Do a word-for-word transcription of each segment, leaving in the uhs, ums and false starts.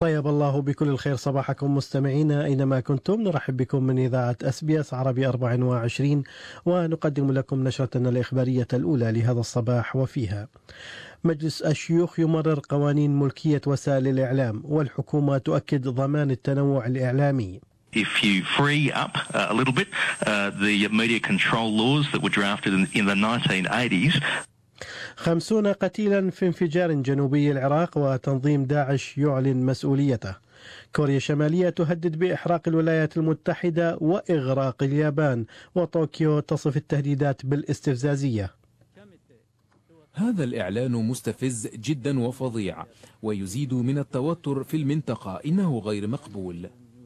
طيب الله بكل الخير صباحكم مستمعينا أينما كنتم. نرحب بكم من إذاعة اس بي اس عربي أربعة وعشرين، ونقدم لكم نشرتنا الإخبارية الأولى لهذا الصباح، وفيها: مجلس الشيوخ يمرر قوانين ملكية وسائل الإعلام، والحكومة تؤكد ضمان التنوع الإعلامي. If you free up uh, a little bit uh, the media control laws that were drafted in, in the nineteen eighties. خمسون قتيلا في انفجار جنوبي العراق، وتنظيم داعش يعلن مسؤوليته. كوريا الشمالية تهدد بإحراق الولايات المتحدة وإغراق اليابان، وطوكيو تصف التهديدات بالاستفزازية. هذا الإعلان مستفز جدا وفظيع ويزيد من التوتر في المنطقة، إنه غير مقبول.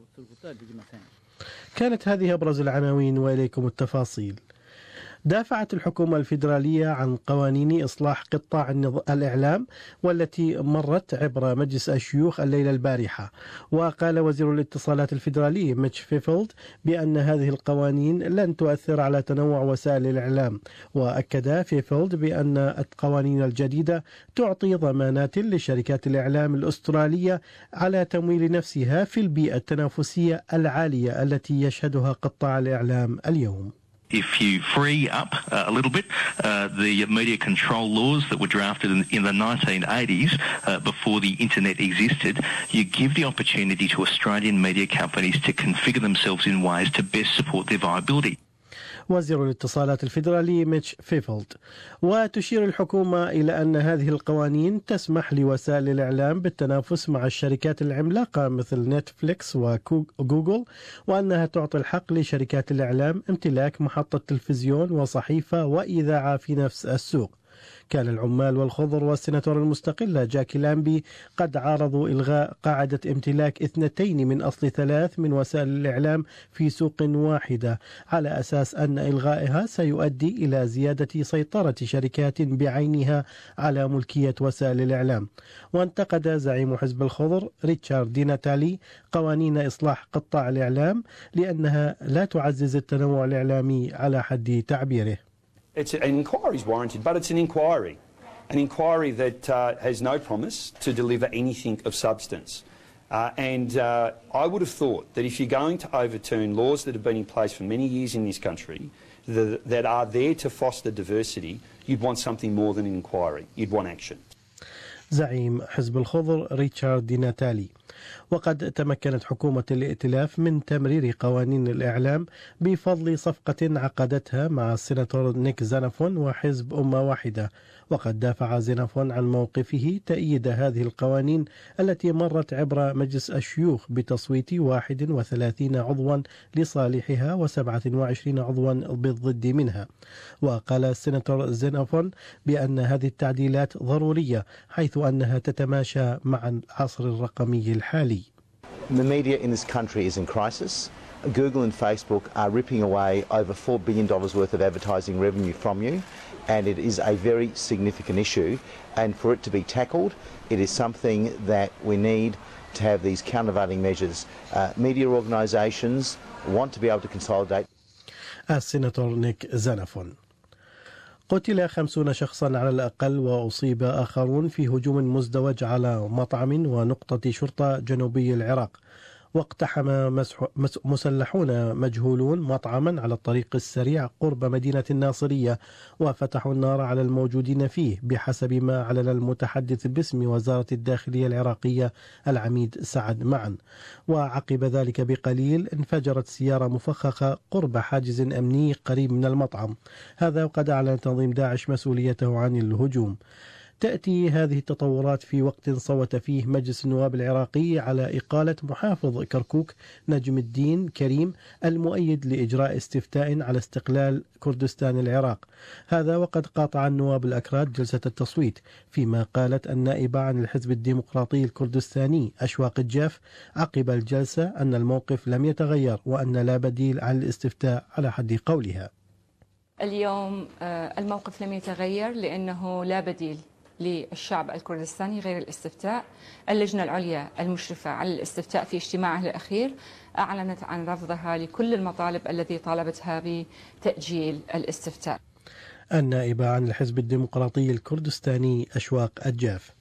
كانت هذه أبرز العناوين، وإليكم التفاصيل. دافعت الحكومة الفيدرالية عن قوانين إصلاح قطاع الإعلام والتي مرت عبر مجلس الشيوخ الليلة البارحة. وقال وزير الاتصالات الفيدرالي ميتش فيفيلد بأن هذه القوانين لن تؤثر على تنوع وسائل الإعلام. وأكد فيفيلد بأن القوانين الجديدة تعطي ضمانات لشركات الإعلام الأسترالية على تمويل نفسها في البيئة التنافسية العالية التي يشهدها قطاع الإعلام اليوم. If you free up uh, a little bit uh, the media control laws that were drafted in, in the nineteen eighties uh, before the internet existed, you give the opportunity to Australian media companies to configure themselves in ways to best support their viability. وزير الاتصالات الفيدرالي ميتش فيفيلد. وتشير الحكومة إلى أن هذه القوانين تسمح لوسائل الإعلام بالتنافس مع الشركات العملاقة مثل نتفليكس وجوجل، وأنها تعطي الحق لشركات الإعلام امتلاك محطة تلفزيون وصحيفة وإذاعة في نفس السوق. كان العمال والخضر والسيناتور المستقلة جاكي لامبي قد عارضوا إلغاء قاعدة امتلاك اثنتين من أصل ثلاث من وسائل الإعلام في سوق واحدة، على أساس أن إلغائها سيؤدي إلى زيادة سيطرة شركات بعينها على ملكية وسائل الإعلام. وانتقد زعيم حزب الخضر ريتشارد دي ناتالي قوانين إصلاح قطاع الإعلام لأنها لا تعزز التنوع الإعلامي على حد تعبيره. It's an inquiry is warranted, but it's an inquiry, an inquiry that uh, has no promise to deliver anything of substance. Uh, and uh, I would have thought that if you're going to overturn laws that have been in place for many years in this country that, that are there to foster diversity, you'd want something more than an inquiry. You'd want action. زعيم حزب الخضر ريتشارد دي ناتالي. وقد تمكنت حكومة الائتلاف من تمرير قوانين الإعلام بفضل صفقة عقدتها مع السيناتور نيك زانافون وحزب أمة واحدة. وقد دافع زينافون عن موقفه تأييد هذه القوانين التي مرت عبر مجلس الشيوخ بتصويت واحد وثلاثين عضوا لصالحها وسبعة وعشرين عضوا بالضد منها. وقال السيناتور زينافون بأن هذه التعديلات ضرورية حيث أنها تتماشى مع العصر الرقمي الحالي. The media in this country is in crisis. Google and Facebook are ripping away over four billion dollars worth of advertising revenue from you, and it is a very significant issue. And for it to be tackled, it is something that we need to have these countervailing measures. Uh, media organisations want to be able to consolidate. السيناتور نيك زانافون. قتل خمسون شخصا على الأقل وأصيب آخرون في هجوم مزدوج على مطعم ونقطة شرطة جنوبي العراق. واقتحم مسلحون مجهولون مطعما على الطريق السريع قرب مدينة الناصرية، وفتحوا النار على الموجودين فيه بحسب ما أعلن المتحدث باسم وزارة الداخلية العراقية العميد سعد معن. وعقب ذلك بقليل انفجرت سيارة مفخخة قرب حاجز أمني قريب من المطعم. هذا وقد أعلن تنظيم داعش مسؤوليته عن الهجوم. تأتي هذه التطورات في وقت صوت فيه مجلس النواب العراقي على إقالة محافظ كركوك نجم الدين كريم المؤيد لإجراء استفتاء على استقلال كردستان العراق. هذا وقد قاطع النواب الأكراد جلسة التصويت، فيما قالت النائبة عن الحزب الديمقراطي الكردستاني أشواق الجاف عقب الجلسة أن الموقف لم يتغير وأن لا بديل عن الاستفتاء على حد قولها. اليوم الموقف لم يتغير لأنه لا بديل للشعب الكردستاني غير الاستفتاء. اللجنة العليا المشرفة على الاستفتاء في اجتماعها الأخير أعلنت عن رفضها لكل المطالب التي طالبتها بتأجيل الاستفتاء. النائبة عن الحزب الديمقراطي الكردستاني أشواق الجاف.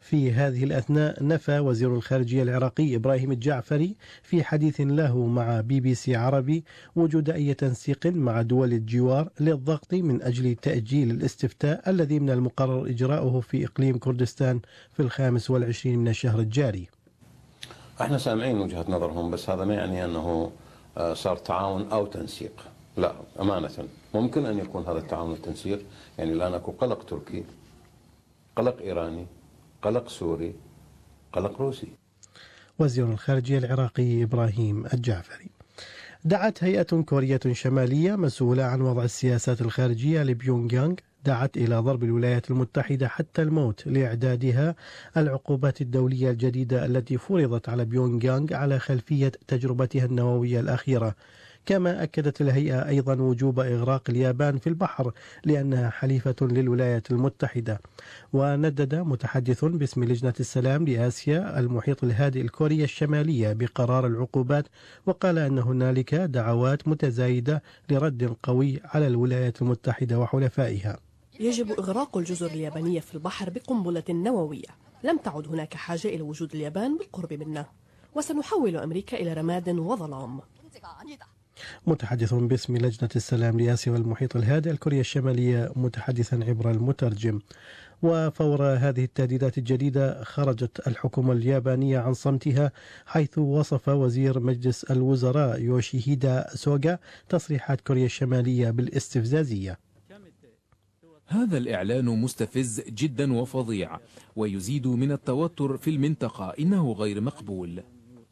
في هذه الأثناء نفى وزير الخارجية العراقي إبراهيم الجعفري في حديث له مع بي بي سي عربي وجود أي تنسيق مع دول الجوار للضغط من أجل تأجيل الاستفتاء الذي من المقرر إجراؤه في إقليم كردستان في الخامس والعشرين من الشهر الجاري. احنا سامعين وجهة نظرهم، بس هذا ما يعني أنه صار تعاون أو تنسيق، لا أمانة ممكن أن يكون هذا التعاون والتنسيق. يعني الآن أكو قلق تركي، قلق إيراني، قلق سوري، قلق روسي. وزير الخارجية العراقي إبراهيم الجعفري. دعت هيئة كورية شمالية مسؤولة عن وضع السياسات الخارجية لبيونغ يانغ دعت إلى ضرب الولايات المتحدة حتى الموت لإعدادها العقوبات الدولية الجديدة التي فرضت على بيونغ يانغ على خلفية تجربتها النووية الأخيرة. كما أكدت الهيئة أيضا وجوب إغراق اليابان في البحر لأنها حليفة للولايات المتحدة. وندد متحدث باسم لجنة السلام لآسيا المحيط الهادئ الكورية الشمالية بقرار العقوبات، وقال أن هنالك دعوات متزايدة لرد قوي على الولايات المتحدة وحلفائها. يجب إغراق الجزر اليابانية في البحر بقنبلة نووية. لم تعد هناك حاجة إلى وجود اليابان بالقرب منا، وسنحول أمريكا إلى رماد وظلام. متحدث باسم لجنة السلام لآسيا والمحيط الهادئ الكورية الشمالية متحدثا عبر المترجم. وفور هذه التهديدات الجديدة خرجت الحكومة اليابانية عن صمتها، حيث وصف وزير مجلس الوزراء يوشيهيدا سوغا تصريحات كوريا الشمالية بالاستفزازية. هذا الإعلان مستفز جدا وفظيع ويزيد من التوتر في المنطقة، إنه غير مقبول.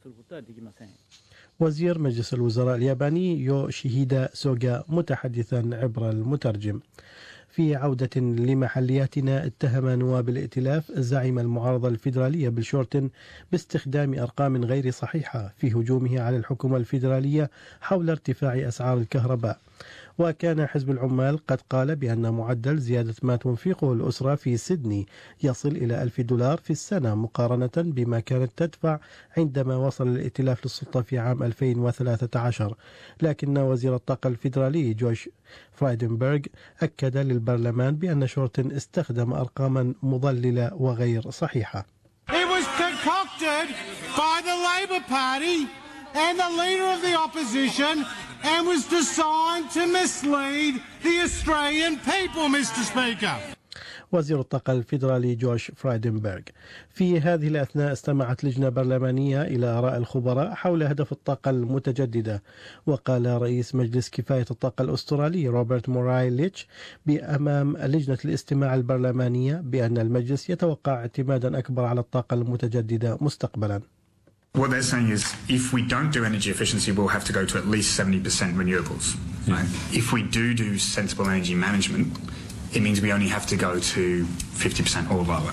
وزير مجلس الوزراء الياباني يوشيهيدا سوغا متحدثا عبر المترجم. في عودة لمحلياتنا، اتهم نواب الائتلاف زعيم المعارضة الفيدرالية بيل شورتن باستخدام أرقام غير صحيحة في هجومه على الحكومة الفيدرالية حول ارتفاع أسعار الكهرباء. وكان حزب العمال قد قال بأن معدل زيادة ما تنفقه الأسرة في سيدني يصل إلى ألف دولار في السنة مقارنة بما كانت تدفع عندما وصل الائتلاف للسلطة في عام ألفين وثلاثة عشر. لكن وزير الطاقة الفيدرالي جوش فرايدنبرغ أكد للبرلمان بأن شورتن استخدم أرقاما مضللة وغير صحيحة. It was concocted by the Labor Party and the leader of the opposition and was designed to mislead the Australian people, Mister Speaker. وزير الطاقة الفيدرالي جوش فرايدنبرغ. في هذه الأثناء استمعت لجنة برلمانية إلى آراء الخبراء حول هدف الطاقة المتجددة. وقال رئيس مجلس كفاية الطاقة الأسترالي روبرت موراي ليتش بأمام لجنة الاستماع البرلمانية بأن المجلس يتوقع اعتمادا أكبر على الطاقة المتجددة مستقبلا. What they're saying is if we don't do energy efficiency, we'll have to go to at least seventy percent renewables. Right? If we do do sensible energy management, it means we only have to go to fifty percent or lower.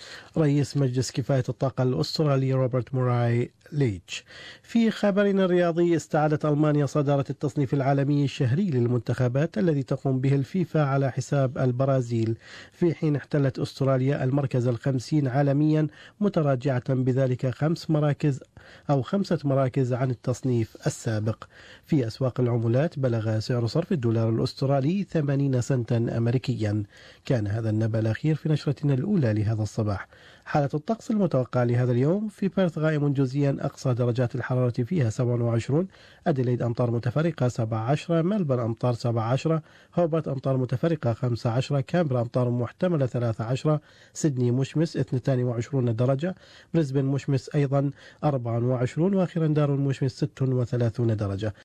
رئيس مجلس كفاية الطاقة الأسترالي روبرت موراي ليتش. في خبرنا الرياضي، استعادت ألمانيا صدارة التصنيف العالمي الشهري للمنتخبات الذي تقوم به الفيفا على حساب البرازيل، في حين احتلت أستراليا المركز الخمسين عالميا متراجعة بذلك خمس مراكز أو خمسة مراكز عن التصنيف السابق. في أسواق العملات بلغ سعر صرف الدولار الأسترالي ثمانين سنتا أمريكيا. كان هذا النبأ الأخير في نشرتنا الأولى لهذا الصباح. حالة الطقس المتوقعة لهذا اليوم: في بيرث غائم جزئيا أقصى درجات الحرارة فيها سبعة وعشرين، أديليد أمطار متفرقة سبعة عشر، ملبورن أمطار سبعة عشر، هوبرت أمطار متفرقة خمسة عشر، كامبرا أمطار محتملة ثلاثة عشر، سيدني مشمس اثنين وعشرين درجة، بريسبن مشمس أيضا أربعة وعشرين، وأخيرا دارون مشمس ستة وثلاثين درجة.